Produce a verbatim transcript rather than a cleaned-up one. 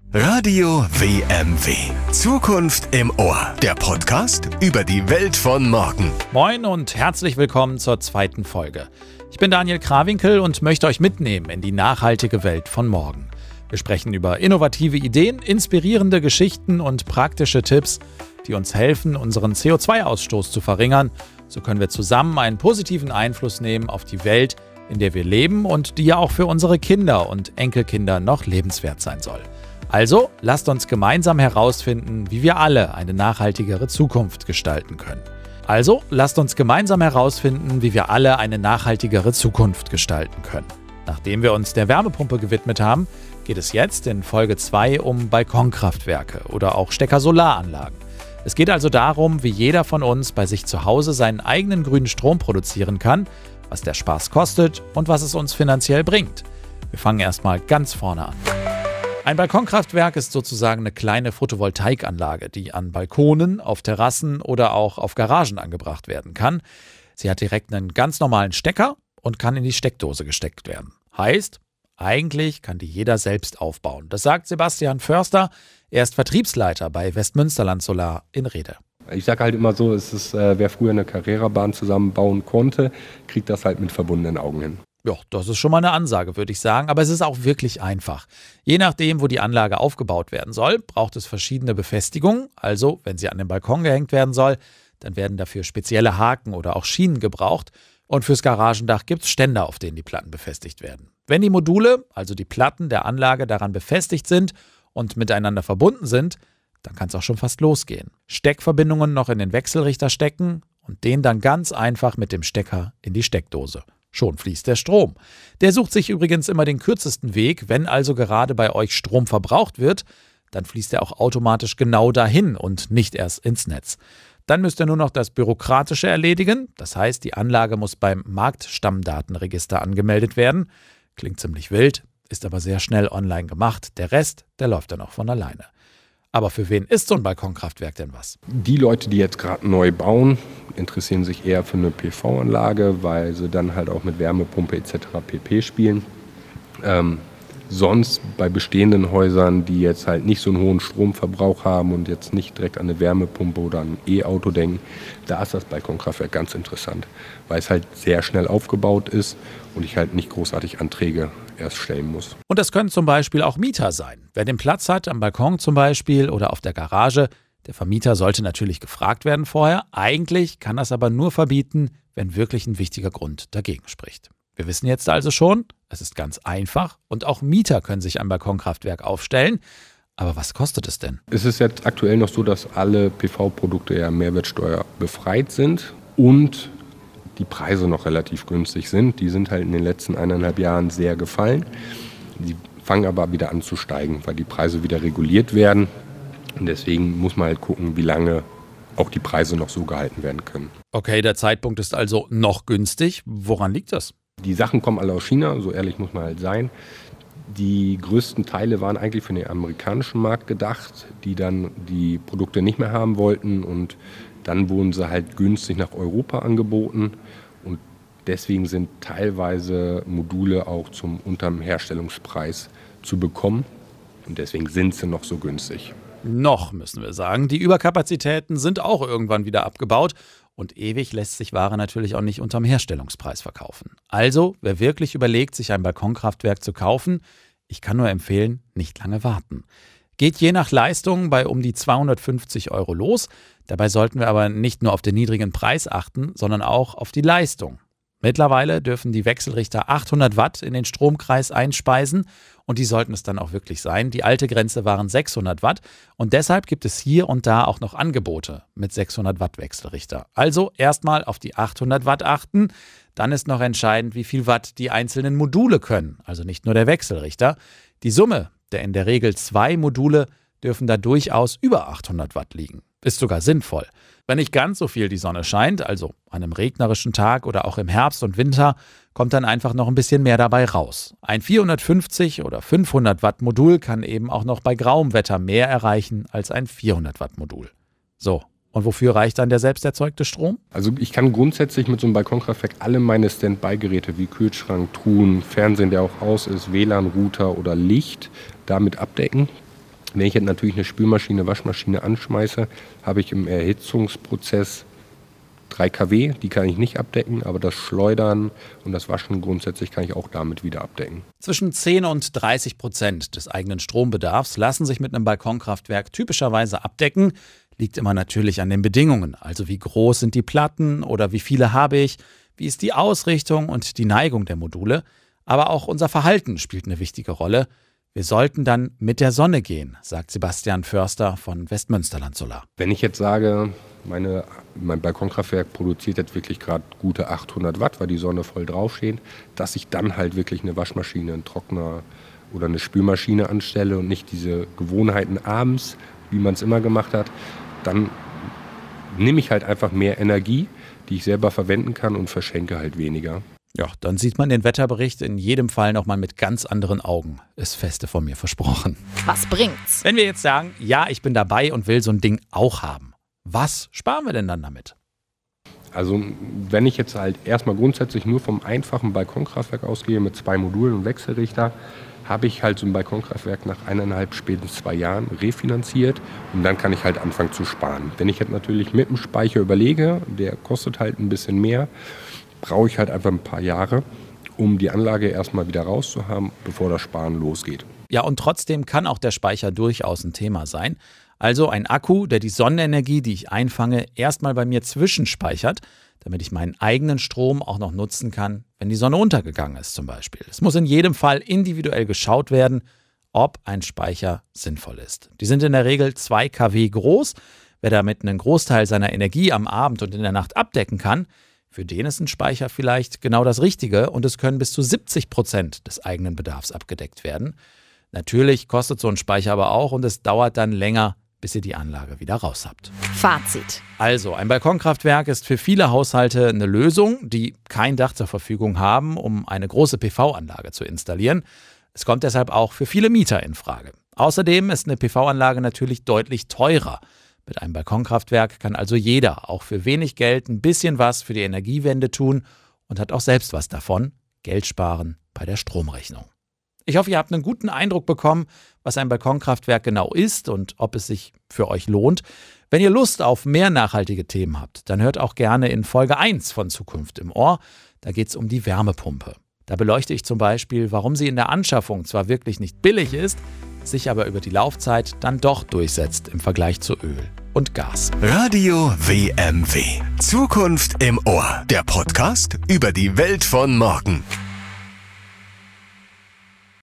Radio W M W. Zukunft im Ohr. Der Podcast über die Welt von morgen. Moin und herzlich willkommen zur zweiten Folge. Ich bin Daniel Krawinkel und möchte euch mitnehmen in die nachhaltige Welt von morgen. Wir sprechen über innovative Ideen, inspirierende Geschichten und praktische Tipps, die uns helfen, unseren C O zwei Ausstoß zu verringern. So können wir zusammen einen positiven Einfluss nehmen auf die Welt, in der wir leben und die ja auch für unsere Kinder und Enkelkinder noch lebenswert sein soll. Also, lasst uns gemeinsam herausfinden, wie wir alle eine nachhaltigere Zukunft gestalten können. Also, lasst uns gemeinsam herausfinden, wie wir alle eine nachhaltigere Zukunft gestalten können. Nachdem wir uns der Wärmepumpe gewidmet haben, geht es jetzt in Folge zwei um Balkonkraftwerke oder auch Stecker-Solaranlagen. Es geht also darum, wie jeder von uns bei sich zu Hause seinen eigenen grünen Strom produzieren kann, was der Spaß kostet und was es uns finanziell bringt. Wir fangen erstmal ganz vorne an. Ein Balkonkraftwerk ist sozusagen eine kleine Photovoltaikanlage, die an Balkonen, auf Terrassen oder auch auf Garagen angebracht werden kann. Sie hat direkt einen ganz normalen Stecker und kann in die Steckdose gesteckt werden. Heißt, eigentlich kann die jeder selbst aufbauen. Das sagt Sebastian Förster. Er ist Vertriebsleiter bei Westmünsterland Solar in Rede. Ich sage halt immer so, es ist, äh, wer früher eine Carrera-Bahn zusammenbauen konnte, kriegt das halt mit verbundenen Augen hin. Ja, das ist schon mal eine Ansage, würde ich sagen, aber es ist auch wirklich einfach. Je nachdem, wo die Anlage aufgebaut werden soll, braucht es verschiedene Befestigungen. Also, wenn sie an den Balkon gehängt werden soll, dann werden dafür spezielle Haken oder auch Schienen gebraucht. Und fürs Garagendach gibt es Ständer, auf denen die Platten befestigt werden. Wenn die Module, also die Platten der Anlage, daran befestigt sind und miteinander verbunden sind, dann kann es auch schon fast losgehen. Steckverbindungen noch in den Wechselrichter stecken und den dann ganz einfach mit dem Stecker in die Steckdose. Schon fließt der Strom. Der sucht sich übrigens immer den kürzesten Weg. Wenn also gerade bei euch Strom verbraucht wird, dann fließt er auch automatisch genau dahin und nicht erst ins Netz. Dann müsst ihr nur noch das Bürokratische erledigen. Das heißt, die Anlage muss beim Marktstammdatenregister angemeldet werden. Klingt ziemlich wild, ist aber sehr schnell online gemacht. Der Rest, der läuft dann auch von alleine. Aber für wen ist so ein Balkonkraftwerk denn was? Die Leute, die jetzt gerade neu bauen, interessieren sich eher für eine P V-Anlage, weil sie dann halt auch mit Wärmepumpe et cetera pp. Spielen. Ähm, sonst bei bestehenden Häusern, die jetzt halt nicht so einen hohen Stromverbrauch haben und jetzt nicht direkt an eine Wärmepumpe oder an ein E-Auto denken, da ist das Balkonkraftwerk ganz interessant, weil es halt sehr schnell aufgebaut ist und ich halt nicht großartig Anträge erst stellen muss. Und das können zum Beispiel auch Mieter sein. Wer den Platz hat, am Balkon zum Beispiel oder auf der Garage, der Vermieter sollte natürlich gefragt werden vorher. Eigentlich kann das aber nur verbieten, wenn wirklich ein wichtiger Grund dagegen spricht. Wir wissen jetzt also schon, es ist ganz einfach und auch Mieter können sich ein Balkonkraftwerk aufstellen. Aber was kostet es denn? Es ist jetzt aktuell noch so, dass alle P V-Produkte ja Mehrwertsteuer befreit sind und die Preise noch relativ günstig sind. Die sind halt in den letzten eineinhalb Jahren sehr gefallen. Die fangen aber wieder an zu steigen, weil die Preise wieder reguliert werden. Und deswegen muss man halt gucken, wie lange auch die Preise noch so gehalten werden können. Okay, der Zeitpunkt ist also noch günstig. Woran liegt das? Die Sachen kommen alle aus China, so ehrlich muss man halt sein. Die größten Teile waren eigentlich für den amerikanischen Markt gedacht, die dann die Produkte nicht mehr haben wollten und dann wurden sie halt günstig nach Europa angeboten und deswegen sind teilweise Module auch zum unterm Herstellungspreis zu bekommen und deswegen sind sie noch so günstig. Noch, müssen wir sagen. Die Überkapazitäten sind auch irgendwann wieder abgebaut und ewig lässt sich Ware natürlich auch nicht unterm Herstellungspreis verkaufen. Also, wer wirklich überlegt, sich ein Balkonkraftwerk zu kaufen, ich kann nur empfehlen, nicht lange warten. Geht je nach Leistung bei um die zweihundertfünfzig Euro los. Dabei sollten wir aber nicht nur auf den niedrigen Preis achten, sondern auch auf die Leistung. Mittlerweile dürfen die Wechselrichter achthundert Watt in den Stromkreis einspeisen und die sollten es dann auch wirklich sein. Die alte Grenze waren sechshundert Watt und deshalb gibt es hier und da auch noch Angebote mit sechshundert Watt Wechselrichter. Also erstmal auf die achthundert Watt achten, dann ist noch entscheidend, wie viel Watt die einzelnen Module können, also nicht nur der Wechselrichter. Die Summe der in der Regel zwei Module dürfen da durchaus über achthundert Watt liegen. Ist sogar sinnvoll. Wenn nicht ganz so viel die Sonne scheint, also an einem regnerischen Tag oder auch im Herbst und Winter, kommt dann einfach noch ein bisschen mehr dabei raus. Ein vierhundertfünfzig oder fünfhundert Watt Modul kann eben auch noch bei grauem Wetter mehr erreichen als ein vierhundert Watt Modul. So, und wofür reicht dann der selbst erzeugte Strom? Also ich kann grundsätzlich mit so einem Balkonkraftwerk alle meine Standby-Geräte wie Kühlschrank, Truhen, Fernsehen, der auch aus ist, W L A N-Router oder Licht damit abdecken. Wenn ich jetzt natürlich eine Spülmaschine, Waschmaschine anschmeiße, habe ich im Erhitzungsprozess drei Kilowatt, die kann ich nicht abdecken, aber das Schleudern und das Waschen grundsätzlich kann ich auch damit wieder abdecken. Zwischen zehn und dreißig Prozent des eigenen Strombedarfs lassen sich mit einem Balkonkraftwerk typischerweise abdecken. Liegt immer natürlich an den Bedingungen, also wie groß sind die Platten oder wie viele habe ich, wie ist die Ausrichtung und die Neigung der Module. Aber auch unser Verhalten spielt eine wichtige Rolle. Wir sollten dann mit der Sonne gehen, sagt Sebastian Förster von Westmünsterland Solar. Wenn ich jetzt sage, meine, mein Balkonkraftwerk produziert jetzt wirklich gerade gute achthundert Watt, weil die Sonne voll draufsteht, dass ich dann halt wirklich eine Waschmaschine, einen Trockner oder eine Spülmaschine anstelle und nicht diese Gewohnheiten abends, wie man es immer gemacht hat, dann nehme ich halt einfach mehr Energie, die ich selber verwenden kann und verschenke halt weniger. Ja, dann sieht man den Wetterbericht in jedem Fall nochmal mit ganz anderen Augen. Ist feste von mir versprochen. Was bringt's? Wenn wir jetzt sagen, ja, ich bin dabei und will so ein Ding auch haben, was sparen wir denn dann damit? Also wenn ich jetzt halt erstmal grundsätzlich nur vom einfachen Balkonkraftwerk ausgehe mit zwei Modulen und Wechselrichter, habe ich halt so ein Balkonkraftwerk nach eineinhalb, spätestens zwei Jahren refinanziert und dann kann ich halt anfangen zu sparen. Wenn ich jetzt natürlich mit dem Speicher überlege, der kostet halt ein bisschen mehr, brauche ich halt einfach ein paar Jahre, um die Anlage erstmal wieder rauszuhaben, bevor das Sparen losgeht. Ja, und trotzdem kann auch der Speicher durchaus ein Thema sein. Also ein Akku, der die Sonnenenergie, die ich einfange, erstmal bei mir zwischenspeichert, damit ich meinen eigenen Strom auch noch nutzen kann, wenn die Sonne untergegangen ist zum Beispiel. Es muss in jedem Fall individuell geschaut werden, ob ein Speicher sinnvoll ist. Die sind in der Regel zwei Kilowatt groß. Wer damit einen Großteil seiner Energie am Abend und in der Nacht abdecken kann, für den ist ein Speicher vielleicht genau das Richtige und es können bis zu siebzig Prozent des eigenen Bedarfs abgedeckt werden. Natürlich kostet so ein Speicher aber auch und es dauert dann länger, bis ihr die Anlage wieder raus habt. Fazit. Also, ein Balkonkraftwerk ist für viele Haushalte eine Lösung, die kein Dach zur Verfügung haben, um eine große P V-Anlage zu installieren. Es kommt deshalb auch für viele Mieter in Frage. Außerdem ist eine P V-Anlage natürlich deutlich teurer. Mit einem Balkonkraftwerk kann also jeder auch für wenig Geld ein bisschen was für die Energiewende tun und hat auch selbst was davon, Geld sparen bei der Stromrechnung. Ich hoffe, ihr habt einen guten Eindruck bekommen, was ein Balkonkraftwerk genau ist und ob es sich für euch lohnt. Wenn ihr Lust auf mehr nachhaltige Themen habt, dann hört auch gerne in Folge eins von Zukunft im Ohr. Da geht es um die Wärmepumpe. Da beleuchte ich zum Beispiel, warum sie in der Anschaffung zwar wirklich nicht billig ist, sich aber über die Laufzeit dann doch durchsetzt im Vergleich zu Öl und Gas. Radio W M W. Zukunft im Ohr. Der Podcast über die Welt von morgen.